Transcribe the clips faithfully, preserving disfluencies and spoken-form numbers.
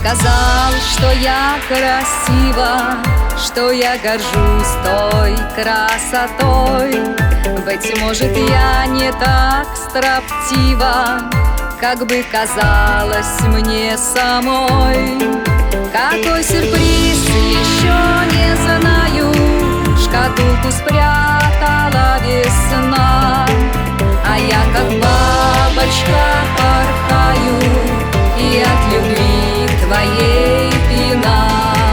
сказал, что я красива, что я горжусь той красотой. Быть может, я не так строптива, как бы казалось мне самой. Какой сюрприз, еще не знаю, шкатулку спрятала весна, а я как бабочка порхаю, и от любви твоей пина.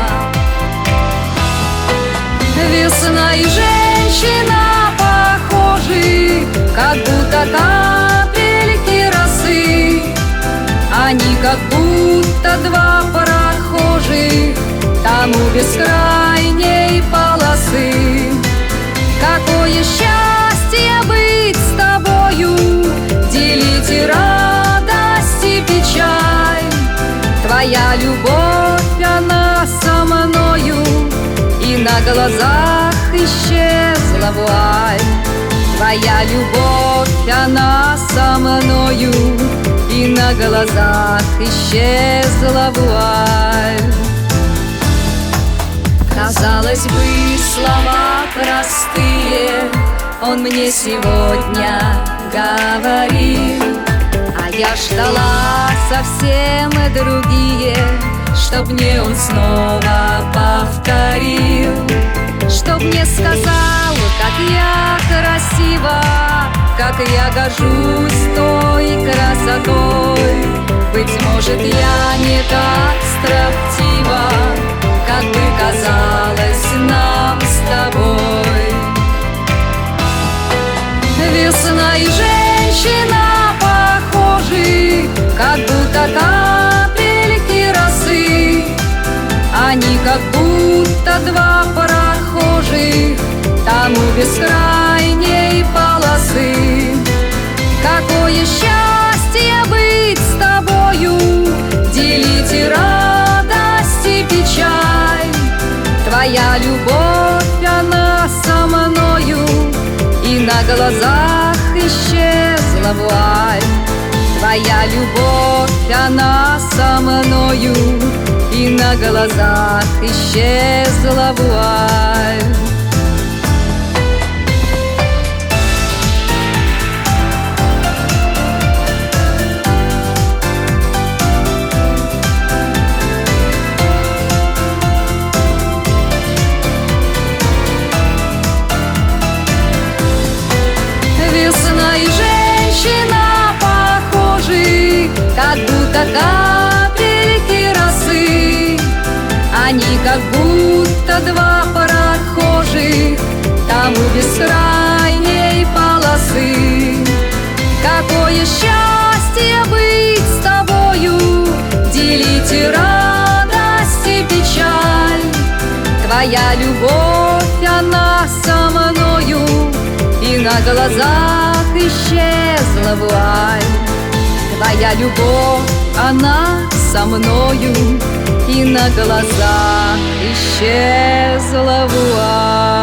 Весна и женщина похожи, как будто капельки росы. Они как будто два прохожих там у бескрайней полосы. Какое счастье быть с тобою, делить и радость и печаль. Твоя любовь, она со мною, и на глазах исчезла вуаль. Твоя любовь, она со мною, и на глазах исчезла вуаль. Казалось бы, слова простые он мне сегодня говорил, а я ждала совсем другие, чтоб мне он снова повторил. Чтоб мне сказал, как я красива, как я горжусь той красотой. Быть может, я не так строптива, как бы казалось нам с тобой. Весна и женщина похожи, как будто капельки росы. Они как будто два прохожих там у бескрайней полосы. Какое счастье быть с тобою, делить и радость и печаль. Твоя любовь, она со мною, и на глазах исчезла вуаль. Твоя любовь, она со мною, и на глазах исчезла вуаль. Весна и женщина похожи, как будто капельки росы. Они как будто два прохожих там у бескрайней полосы. Какое счастье быть с тобою, делить и радость и печаль. Твоя любовь, она со мною, и на глазах исчезла вуаль. Твоя любовь, она со мною, и на глазах исчезла вуаль.